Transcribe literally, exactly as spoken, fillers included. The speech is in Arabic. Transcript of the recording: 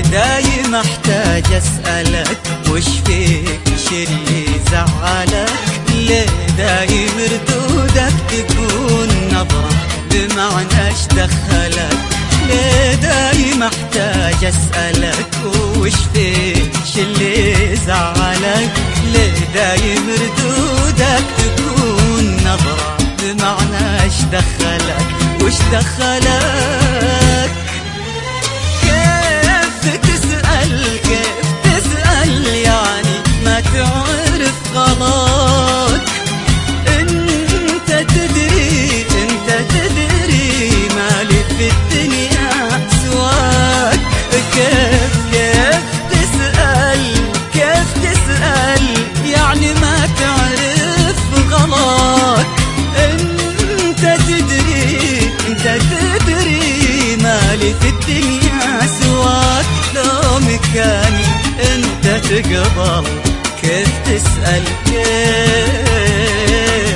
دايم احتاج اسألك وش فيك شلي زعلك؟ ليه دايم ردودك تكون نظرة بمعنى اش دخلك؟ ليه دايم احتاج اسألك وش فيك شلي زعلك؟ ليه دايم ردودك تكون نظرة بمعنى اش دخلك؟ وش دخلك؟ كيف تسأل كيف تسأل يعني ما تعرف غلط؟ انت تدري انت تدري مالي في الدنيا سواك. كيف كيف تسأل كيف تسأل يعني ما تعرف غلط؟ انت تدري انت تدري مالي في الدنيا سواك. لو مكاني انت تقبل كيف تسأل كيف